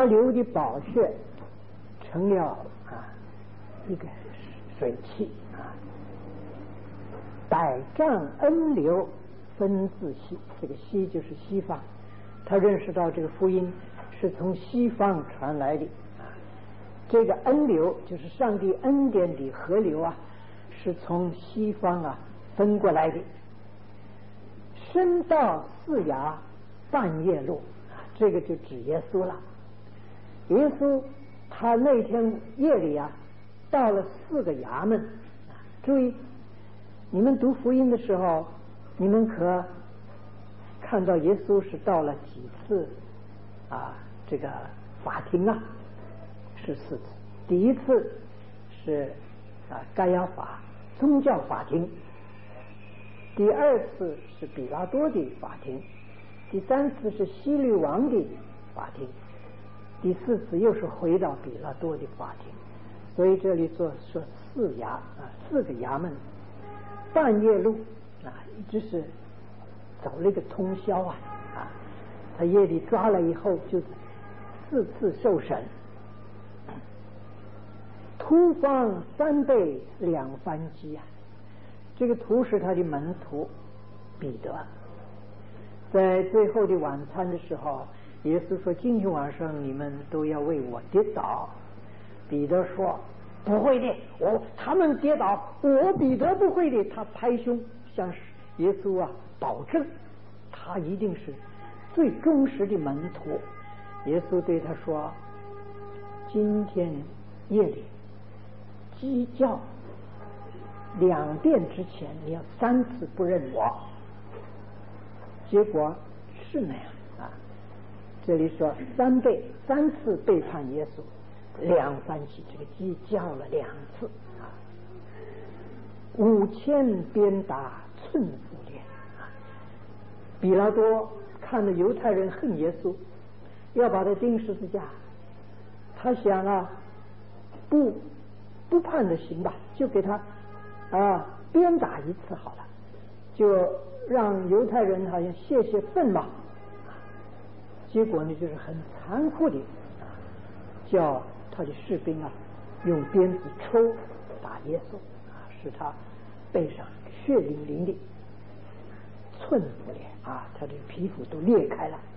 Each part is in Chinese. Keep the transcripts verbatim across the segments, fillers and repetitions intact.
流的宝血成了啊一个水器啊，百丈恩流分自西，这个西就是西方，他认识到这个福音是从西方传来的啊，这个恩流就是上帝恩典的河流啊，是从西方啊分过来的。升到四衙半夜路啊，这个就指耶稣了。耶稣他那天夜里啊，到了四个衙门啊。注意，你们读福音的时候，你们可看到耶稣是到了几次啊？这个法庭啊，是四次。第一次是啊该亚法宗教法庭，第二次是比拉多的法庭，第三次是希律王的法庭，第四次又是回到比拉多的法庭。所以这里做说四衙啊，四个衙门，半夜路啊，一直是走了一个通宵啊啊！他夜里抓了以后，就四次受审，突方三倍两番击啊！这个图是他的门徒彼得，在最后的晚餐的时候，耶稣说：“今天晚上你们都要为我跌倒。”彼得说：“不会的，我他们跌倒，我彼得不会的。”他拍胸向耶稣啊保证，他一定是最忠实的门徒。耶稣对他说：“今天夜里鸡叫两遍之前，你要三次不认我。”结果是那样啊。这里说三倍三次背叛耶稣，两番击，这个鸡叫了两次啊。五千鞭打寸斧裂啊。比拉多看到犹太人恨耶稣，要把他钉十字架，他想啊，不不判的刑吧，就给他啊鞭打一次好了，就让犹太人好像泄泄愤嘛。结果呢，就是很残酷的啊，叫他的士兵啊用鞭子抽打耶稣啊，使他背上血淋淋的，寸斧裂啊，他的皮肤都裂开了。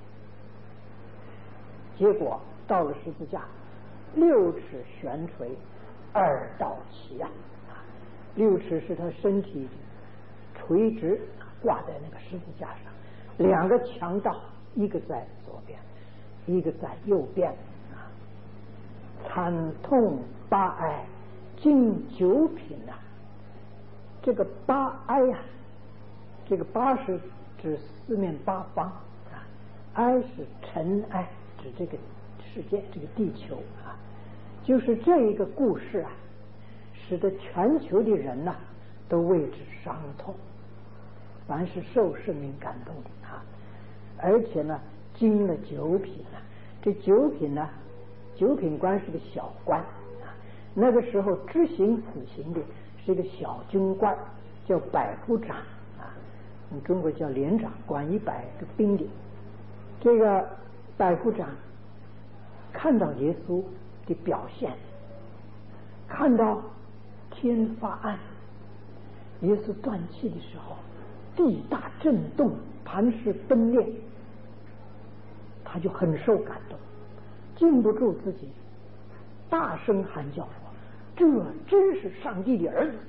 结果到了十字架，六尺悬垂，二刀齐啊！六尺是他身体垂直挂在那个十字架上，两个强盗，一个在左边，一个在右边啊！惨痛八哀，经九品啊！这个八哀啊，这个八是指四面八方啊，哀是尘埃，指这个世界，这个地球啊。就是这一个故事啊，使得全球的人呐、啊、都为之伤痛，凡是受圣灵感动的啊，而且呢经了九品啊，这九品呢，九品官是个小官啊，那个时候执行死刑的是一个小军官，叫百夫长啊，我们中国叫连长，管一百个兵的。这个百夫长看到耶稣的表现，看到天发暗，耶稣断气的时候，地大震动，磐石崩裂，他就很受感动，禁不住自己，大声喊叫说：“这真是上帝的儿子！”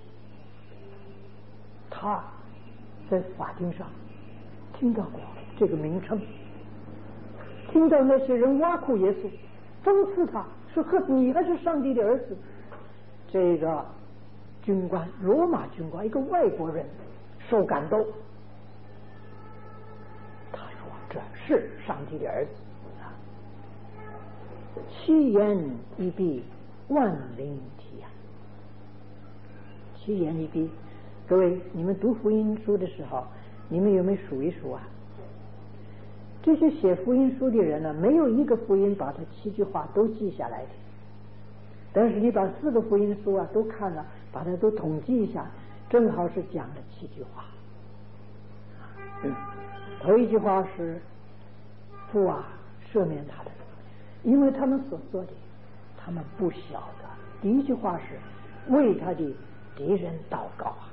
他在法庭上听到过这个名称，听到那些人挖苦耶稣，讽刺他说：“呵，你还是上帝的儿子！”这个军官，罗马军官，一个外国人，受感动，他说：“这是上帝的儿子啊！”七言一闭，万灵体啊！七言一闭，各位，你们读福音书的时候，你们有没有数一数啊？这些写福音书的人呢，没有一个福音把他七句话都记下来的。但是你把四个福音书啊都看了，把它都统计一下，正好是讲了七句话。嗯，头一句话是父啊，赦免他的， 因为他们所做的，他们不晓得。第一句话是为他的敌人祷告啊，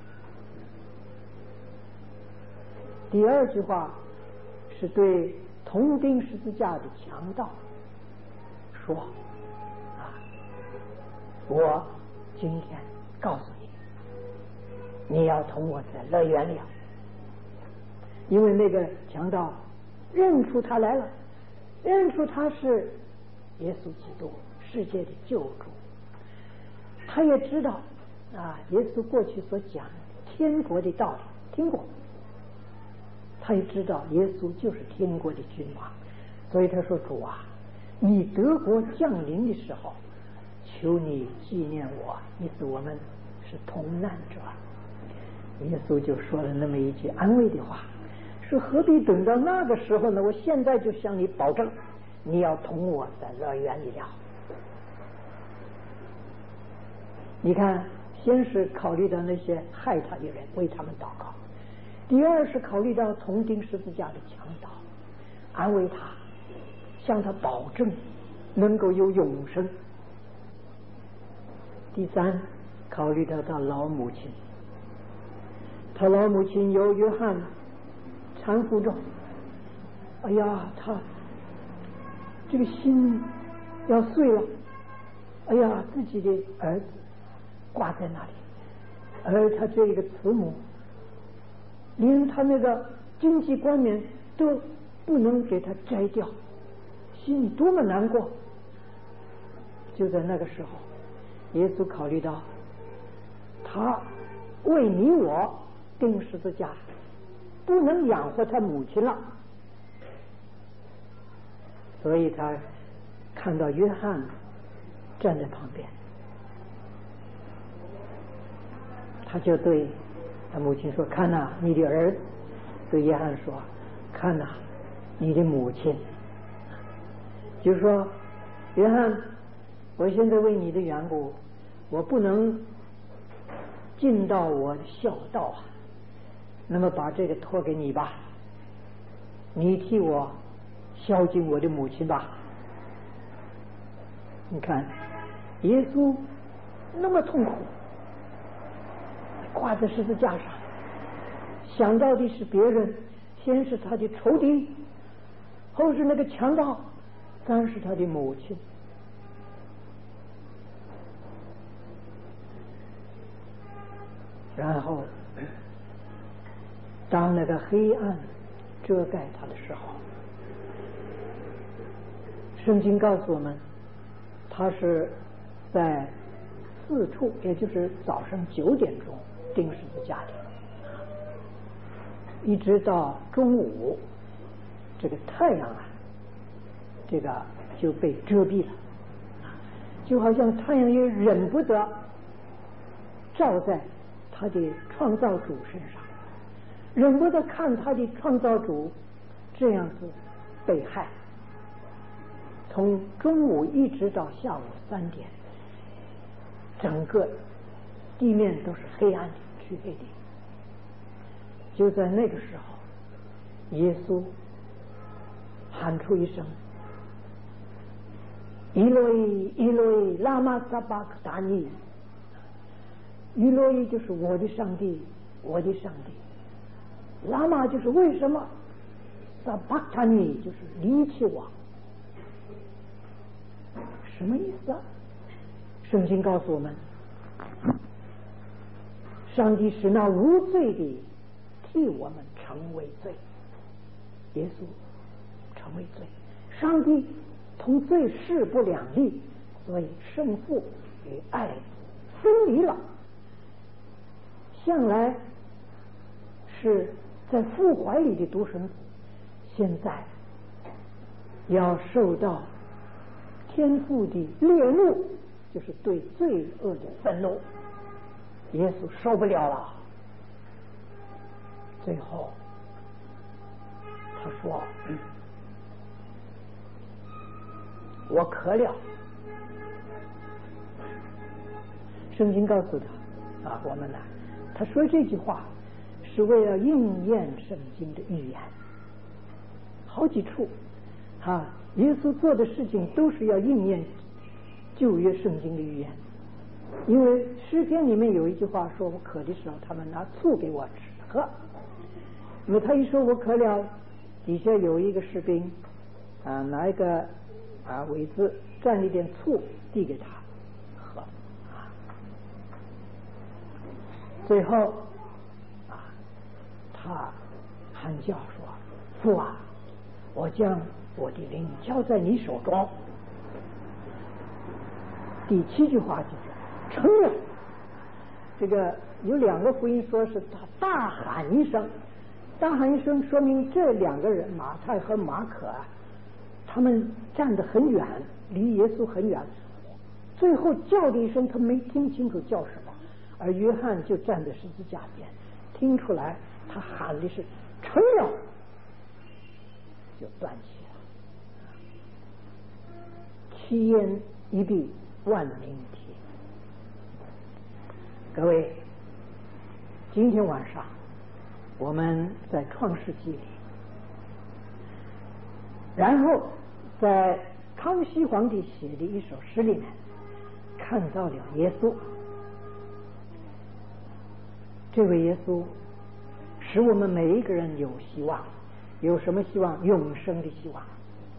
第二句话是对同钉十字架的强盗说啊，我今天告诉你，你要同我在乐园里啊，因为那个强盗认出他来了，认出他是耶稣基督，世界的救主。他也知道啊，耶稣过去所讲天国的道理听过，他也知道耶稣就是天国的君王，所以他说，主啊，你德国降临的时候，求你纪念我，意思我们是同难者。耶稣就说了那么一句安慰的话，说何必等到那个时候呢？我现在就向你保证，你要同我在乐园里了。你看，先是考虑到那些害他的人，为他们祷告；第二是考虑到同钉十字架的强盗，安慰他，向他保证能够有永生；第三，考虑到他老母亲，他老母亲由约翰搀扶着，哎呀，他这个心要碎了，哎呀，自己的儿子挂在那里，而他这个慈母连他那个经济冠冕都不能给他摘掉，心里多么难过。就在那个时候，耶稣考虑到他为你我钉十字架，不能养活他母亲了，所以他看到约翰站在旁边，他就对他母亲说，看哪，你的儿子。对约翰说，看哪，你的母亲。就是说，约翰，我现在为你的缘故，我不能尽到我的孝道啊，那么把这个托给你吧，你替我孝敬我的母亲吧。你看耶稣那么痛苦，挂在十字架上，想到的是别人，先是他的仇敌，后是那个强盗，三是他的母亲。然后当那个黑暗遮盖他的时候，圣经告诉我们，他是在四处，也就是早上九点钟钉十字架里，一直到中午，这个太阳啊，这个就被遮蔽了，就好像太阳也忍不得照在他的创造主身上，忍不得看他的创造主这样子被害。从中午一直到下午三点，整个地面都是黑暗的，黢黑的。就在那个时候，耶稣喊出一声：“伊洛伊，伊洛伊，拉玛撒巴克达尼。”伊洛伊就是我的上帝，我的上帝。拉玛就是为什么，撒巴克达尼就是离弃我。什么意思啊？圣经告诉我们，上帝使那无罪的替我们成为罪，耶稣成为罪，上帝同罪势不两立，所以圣父与爱分离了，向来是在父怀里的独生子，现在要受到天父的烈怒，就是对罪恶的愤怒。耶稣受不了了，最后他说：“嗯、我渴了。”圣经告诉他啊，我们呢，他说这句话是为了应验圣经的预言，好几处啊耶稣做的事情都是要应验旧约圣经的预言。因为诗篇里面有一句话说，我渴的时候他们拿醋给我吃喝。那么他一说我渴了，底下有一个士兵啊，拿一个啊苇子蘸了一点醋递给他喝啊。最后啊，他喊叫说：“父啊，我将我的灵交在你手中。”第七句话就是承认。这个有两个福音说是他大喊一声，大喊一声说明这两个人马太和马可啊，他们站得很远，离耶稣很远，最后叫的一声他没听清楚叫什么，而约翰就站在十字架边，听出来他喊的是承认，就断气了。七言一闭，万灵体。各位，今天晚上我们在创世纪里，然后在康熙皇帝写的一首诗里面看到了耶稣。这位耶稣使我们每一个人有希望。有什么希望？永生的希望。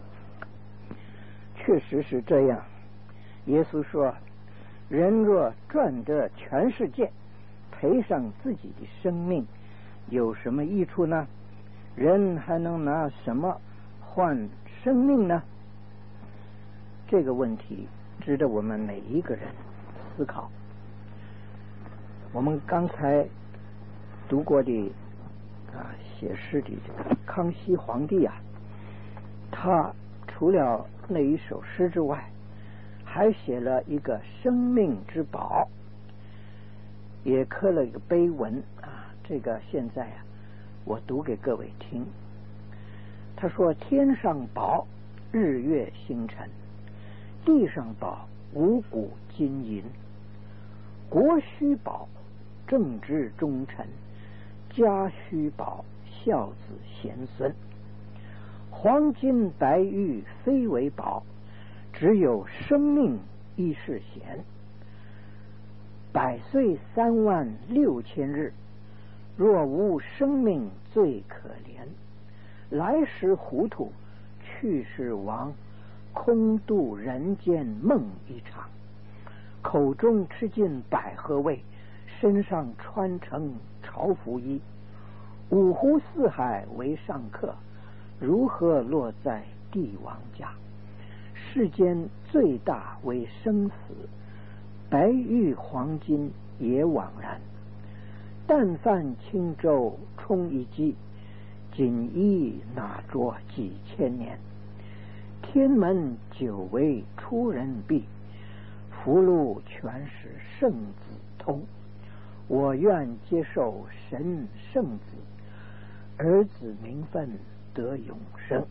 确实是这样。耶稣说，人若赚得全世界，赔上自己的生命，有什么益处呢？人还能拿什么换生命呢？这个问题值得我们每一个人思考。我们刚才读过的啊，写诗的这个康熙皇帝啊，他除了那一首诗之外，还写了一个生命之宝，也刻了一个碑文啊。这个现在啊，我读给各位听。他说：天上宝，日月星辰；地上宝，五谷金银；国须宝，正直忠臣；家须宝，孝子贤孙。黄金白玉非为宝，只有生命亦是险。百岁三万六千日，若无生命最可怜。来时糊涂，去时亡，空度人间梦一场。口中吃尽百合味，身上穿成朝服衣。五湖四海为上客，如何落在帝王家？世间最大为生死，白玉黄金也枉然。但饭轻舟充一骑，锦衣哪着几千年。天门久为出人避，福禄全是圣子通。我愿接受神圣子，儿子名分得永生。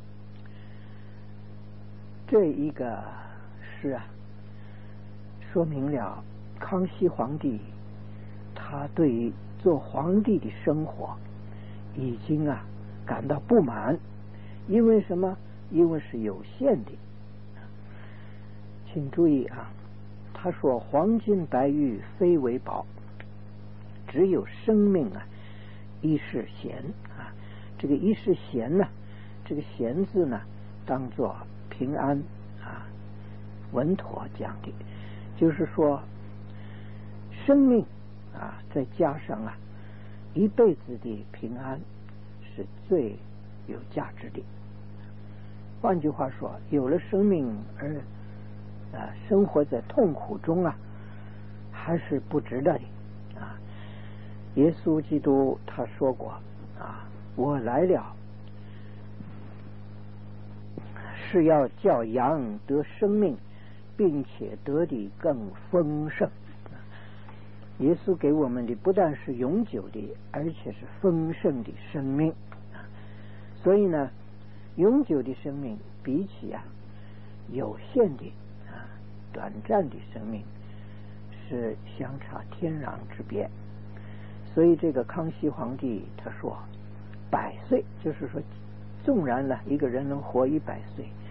这一个诗啊，说明了康熙皇帝他对于做皇帝的生活已经啊感到不满。因为什么？因为是有限的。请注意啊，他说黄金白玉非为宝，只有生命啊亦是险啊。这个亦是险呢，这个险字呢当作平安啊稳妥讲的，就是说生命啊再加上啊一辈子的平安是最有价值的。换句话说，有了生命而啊生活在痛苦中啊，还是不值得的啊。耶稣基督他说过啊，我来了是要叫羊得生命，并且得的更丰盛。耶稣给我们的不但是永久的，而且是丰盛的生命。所以呢，永久的生命比起啊有限的啊短暂的生命是相差天壤之别。所以这个康熙皇帝他说，百岁就是说，纵然呢一个人能活一百岁，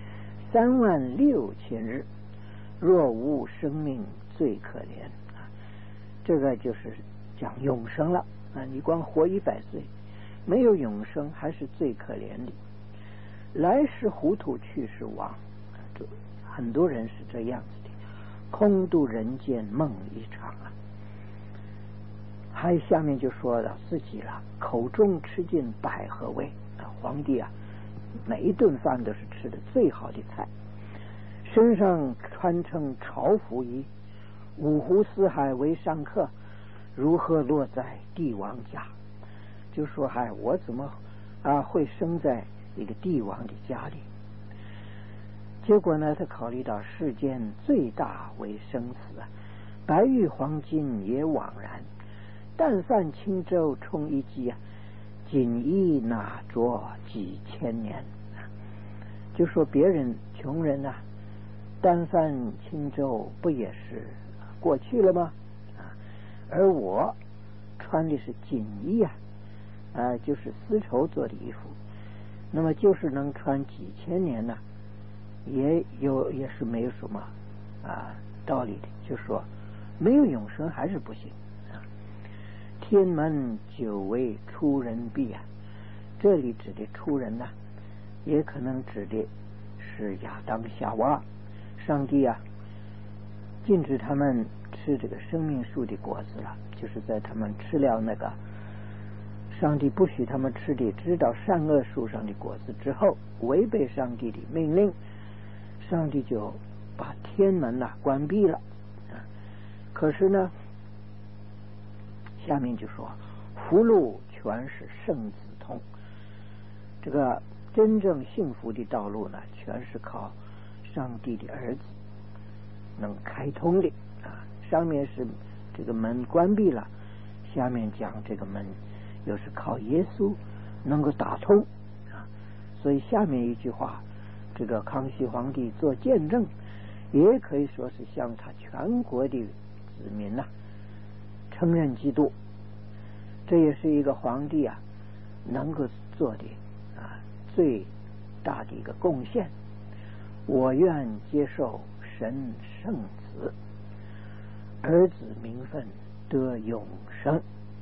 三万六千日，若无生命，最可怜啊！这个就是讲永生了啊！你光活一百岁，没有永生，还是最可怜的。来时糊涂，去时亡啊！这很多人是这样子的，空度人间梦一场啊！还下面就说到自己了，口中吃尽百合味啊！皇帝啊，每一顿饭都是吃的最好的菜，身上穿成朝服衣，五湖四海为上客，如何落在帝王家？就说嗨，我怎么啊会生在一个帝王的家里？结果呢，他考虑到世间最大为生死啊，白玉黄金也枉然。但饭轻舟充一骑啊，锦衣哪着几千年啊！就说别人穷人啊，单帆轻舟不也是过去了吗？啊，而我穿的是锦衣啊，啊，就是丝绸做的衣服，那么就是能穿几千年呢、啊，也有也是没有什么啊道理的。就说没有永生还是不行。天门久为出人避啊，这里指的出人呢、啊，也可能指的是亚当夏娃。上帝啊，禁止他们吃这个生命树的果子了，就是在他们吃了那个上帝不许他们吃的知道善恶树上的果子之后，违背上帝的命令，上帝就把天门呐、啊、关闭了啊。可是呢，下面就说福禄全是圣子通，这个真正幸福的道路呢，全是靠上帝的儿子能开通的啊。上面是这个门关闭了，下面讲这个门又是靠耶稣能够打通啊。所以下面一句话，这个康熙皇帝做见证，也可以说是向他全国的子民呐、啊承认基督，这也是一个皇帝啊能够做的啊最大的一个贡献。我愿接受神圣子，儿子名分得永生。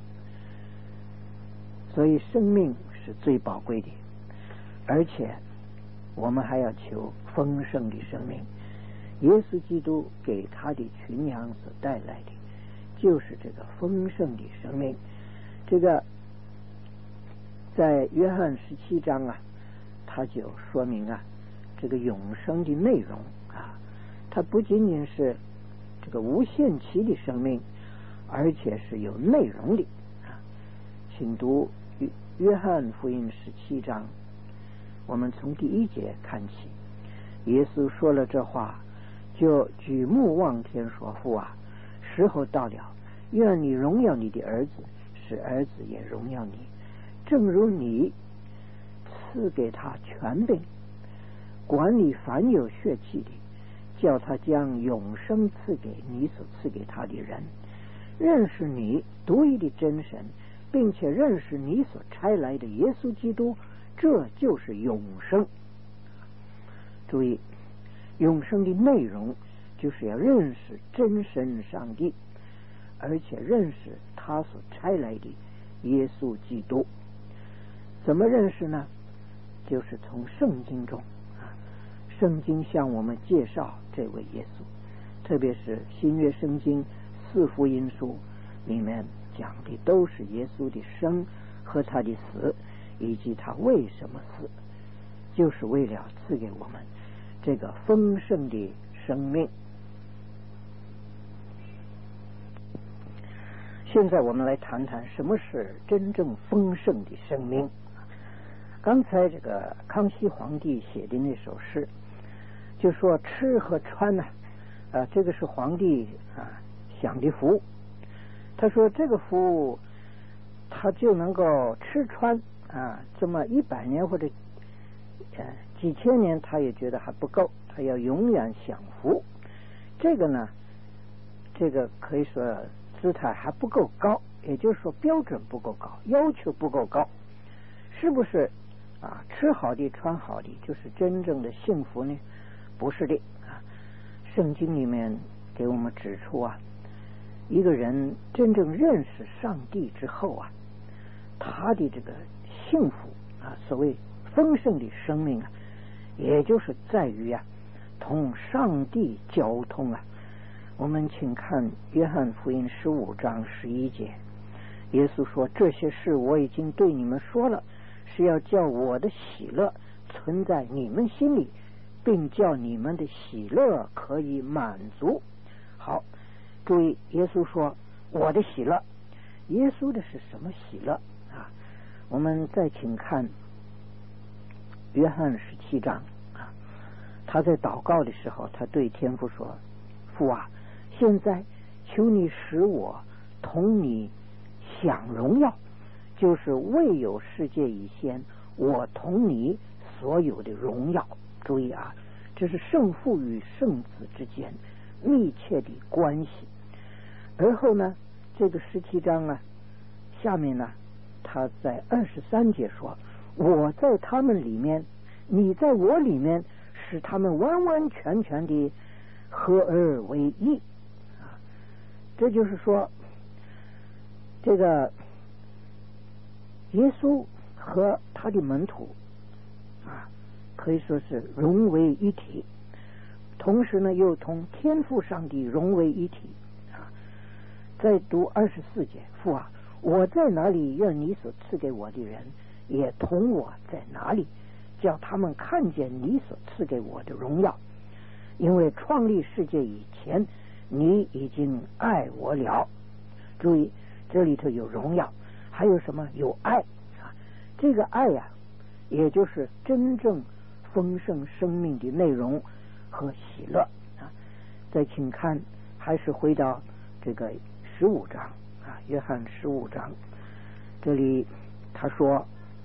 所以生命是最宝贵的，而且我们还要求丰盛的生命。耶稣基督给他的群羊所带来的就是这个丰盛的生命。这个在约翰十七章啊，他就说明啊，这个永生的内容啊，它不仅仅是这个无限期的生命，而且是有内容的啊。请读约翰福音十七章，我们从第一节看起。耶稣说了这话，就举目望天说：父啊，时候到了，愿你荣耀你的儿子，使儿子也荣耀你，正如你赐给他权柄，管理凡有血气的，叫他将永生赐给你所赐给他的人，认识你独一的真神，并且认识你所差来的耶稣基督，这就是永生。注意，永生的内容就是要认识真神上帝，而且认识他所差来的耶稣基督。怎么认识呢？就是从圣经中啊，圣经向我们介绍这位耶稣，特别是新约圣经四福音书里面讲的都是耶稣的生和他的死，以及他为什么死，就是为了赐给我们这个丰盛的生命。现在我们来谈谈什么是真正丰盛的生命。刚才这个康熙皇帝写的那首诗就说吃和穿呢、啊，啊，这个是皇帝啊享的福。他说这个福他就能够吃穿啊，这么一百年或者呃几千年他也觉得还不够，他要永远享福。这个呢，这个可以说姿态还不够高，也就是说标准不够高，要求不够高。是不是啊？吃好的穿好的就是真正的幸福呢？ 不是的啊。圣经里面给我们指出啊，一个人真正认识上帝之后啊，他的这个幸福啊，所谓丰盛的生命啊，也就是在于啊，同上帝交通啊。我们请看约翰福音十五章十一节，耶稣说：“这些事我已经对你们说了，是要叫我的喜乐存在你们心里，并叫你们的喜乐可以满足。”好，注意，耶稣说我的喜乐，耶稣的是什么喜乐啊？我们再请看约翰十七章啊，他在祷告的时候，他对天父说：“父啊，现在求你使我同你享荣耀，就是未有世界以前我同你所有的荣耀。”注意啊，这是圣父与圣子之间密切的关系。而后呢，这个十七章啊，下面呢，他在二十三节说：“我在他们里面，你在我里面，使他们完完全全的合而为一。”啊，这就是说，这个耶稣和他的门徒啊，可以说是融为一体，同时呢，又同天父上帝融为一体啊。再读二十四节：“父啊，我在哪里，愿你所赐给我的人也同我在哪里，叫他们看见你所赐给我的荣耀。因为创立世界以前，你已经爱我了。”注意，这里头有荣耀，还有什么？有爱啊！这个爱呀、啊，也就是真正丰盛生命的内容和喜乐啊。再请看，还是回到这个十五章啊，约翰十五章，这里他说：“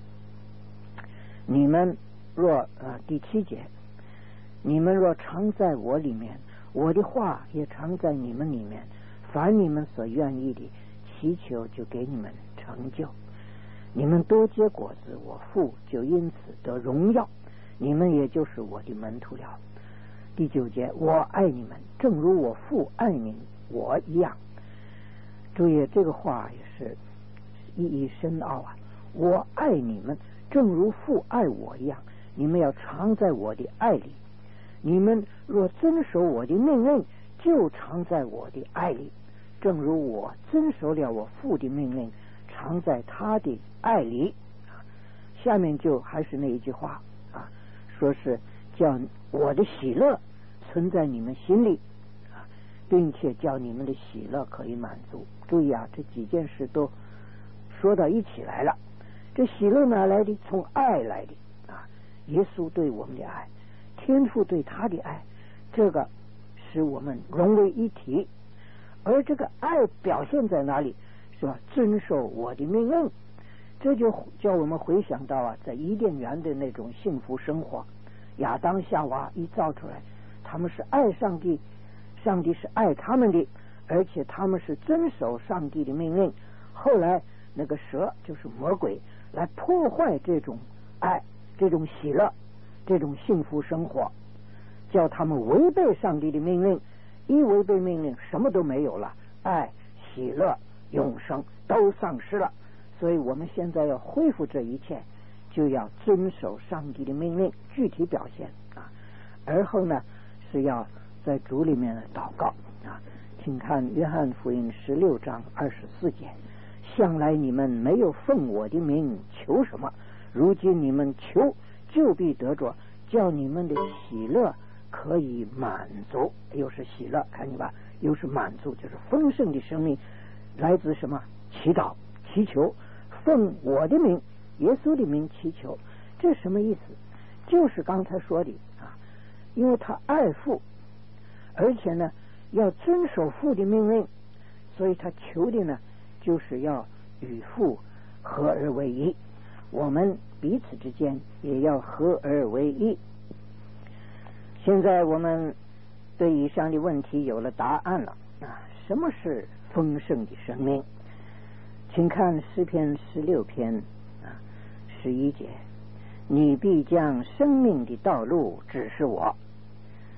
你们若啊，第七节，你们若常在我里面，我的话也常在你们里面，凡你们所愿意的，祈求就给你们成就。你们多结果子，我父就因此得荣耀，你们也就是我的门徒了。”第九节：“我爱你们，正如我父爱你我一样。”注意，这个话也是意义深奥啊！我爱你们，正如父爱我一样，你们要常在我的爱里。你们若遵守我的命令，就常在我的爱里，正如我遵守了我父的命令，常在他的爱里。下面就还是那一句话啊，说是叫我的喜乐存在你们心里啊，并且叫你们的喜乐可以满足。注意啊，这几件事都说到一起来了。这喜乐哪来的？从爱来的啊！耶稣对我们的爱，天父对他的爱，这个使我们融为一体。而这个爱表现在哪里？是吧？遵守我的命令。这就叫我们回想到啊，在伊甸园的那种幸福生活。亚当夏娃一造出来，他们是爱上帝，上帝是爱他们的，而且他们是遵守上帝的命令。后来那个蛇就是魔鬼来破坏这种爱，这种喜乐，这种幸福生活，叫他们违背上帝的命令。一违背命令，什么都没有了，爱、喜乐、永生都丧失了。所以我们现在要恢复这一切，就要遵守上帝的命令，具体表现啊。而后呢，是要在主里面祷告啊。请看约翰福音十六章二十四节：向来你们没有奉我的名求什么，如今你们求，就必得着，叫你们的喜乐可以满足。又是喜乐，看见吧？又是满足，就是丰盛的生命来自什么？祈祷、祈求，奉我的名，耶稣的名祈求。这什么意思？就是刚才说的啊，因为他爱父，而且呢要遵守父的命令，所以他求的呢就是要与父合而为一。我们彼此之间也要合而为一。现在我们对以上的问题有了答案了啊！什么是丰盛的生命？请看诗篇十六篇啊十一节：你必将生命的道路指示我。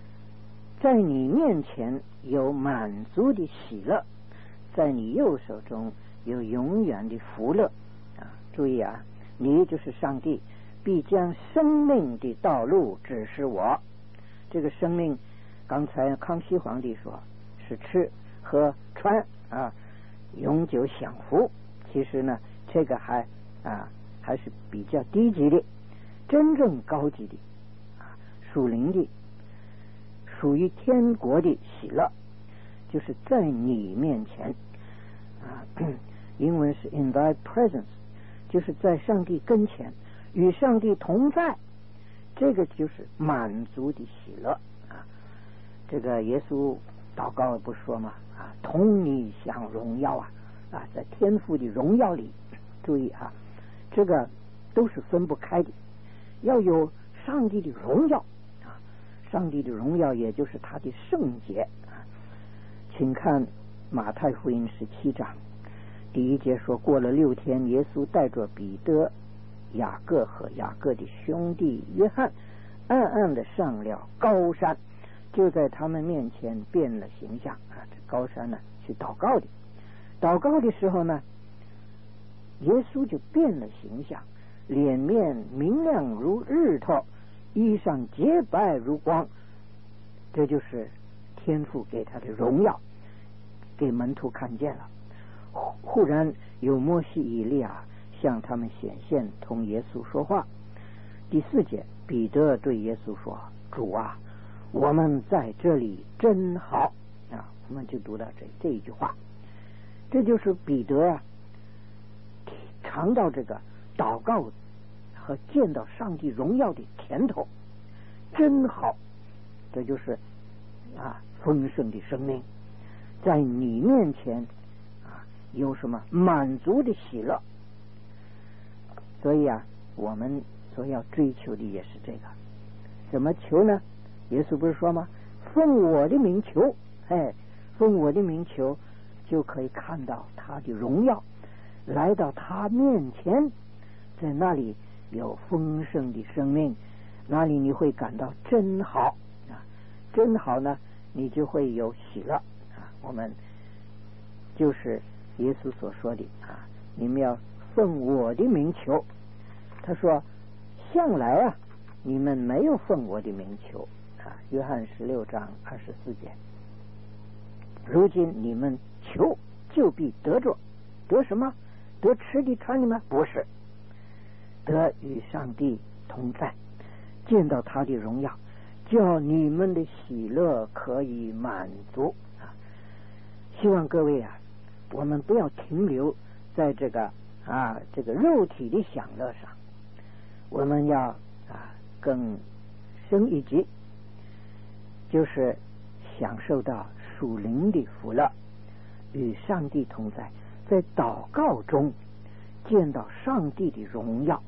在你面前有满足的喜乐，在你右手中有永远的福乐啊！注意啊，你就是上帝，必将生命的道路指示我。这个生命，刚才康熙皇帝说是吃喝穿啊，永久享福。其实呢，这个还啊还是比较低级的，真正高级的啊，属灵的，属于天国的喜乐，就是在你面前啊，英文是 in thy presence， 就是在上帝跟前，与上帝同在，这个就是满足的喜乐啊。这个耶稣祷告不说嘛啊，同你享荣耀啊啊，在天父的荣耀里，注意啊，这个都是分不开的，要有上帝的荣耀啊，上帝的荣耀也就是他的圣洁啊。请看马太福音十七章第一节说，过了六天，耶稣带着彼得、雅各和雅各的兄弟约翰，暗暗的上了高山，就在他们面前变了形象啊。这高山呢，去祷告的。祷告的时候呢，耶稣就变了形象，脸面明亮如日头，衣裳洁白如光。这就是天父给他的荣耀，给门徒看见了。忽然有摩西、以利亚向他们显现，同耶稣说话。第四节，彼得对耶稣说：“主啊，我们在这里真好啊！”我们就读到这这一句话，这就是彼得啊尝到这个祷告和见到上帝荣耀的甜头，真好。这就是啊丰盛的生命，在你面前啊有什么满足的喜乐。所以啊，我们所要追求的也是这个。怎么求呢？耶稣不是说吗？奉我的名求，哎，奉我的名求，就可以看到他的荣耀，来到他面前，在那里有丰盛的生命，那里你会感到真好啊，真好呢，你就会有喜乐啊。我们就是耶稣所说的啊，你们要奉我的名求。他说，向来啊，你们没有奉我的名求啊。约翰十六章二十四节。如今你们求，就必得着。得什么？得吃的穿的吗？不是，得与上帝同在，见到他的荣耀，叫你们的喜乐可以满足啊！希望各位啊，我们不要停留在这个啊这个肉体的享乐上，我们要啊更深一级，就是享受到属灵的福乐，与上帝同在，在祷告中见到上帝的荣耀。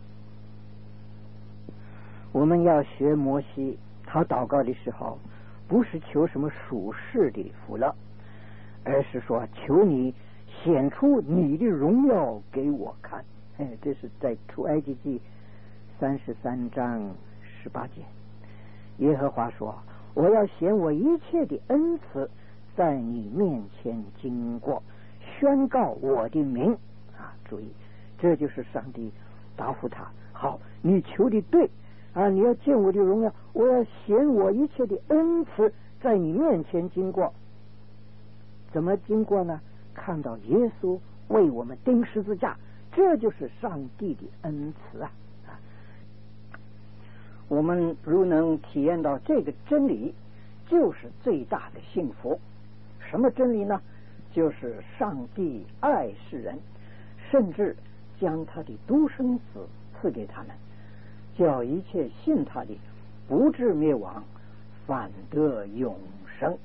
我们要学摩西，他祷告的时候不是求什么属世的福乐，而是说求你显出你的荣耀给我看。哎，这是在出埃及记三十三章十八节。耶和华说，我要显我一切的恩慈在你面前经过，宣告我的名啊！注意，这就是上帝答复他。好，你求的对啊！你要见我的荣耀，我要显我一切的恩慈在你面前经过。怎么经过呢？看到耶稣为我们钉十字架，这就是上帝的恩慈啊！啊，我们如能体验到这个真理，就是最大的幸福。什么真理呢？就是上帝爱世人，甚至将他的独生子赐给他们，叫一切信他的不至灭亡，反得永生。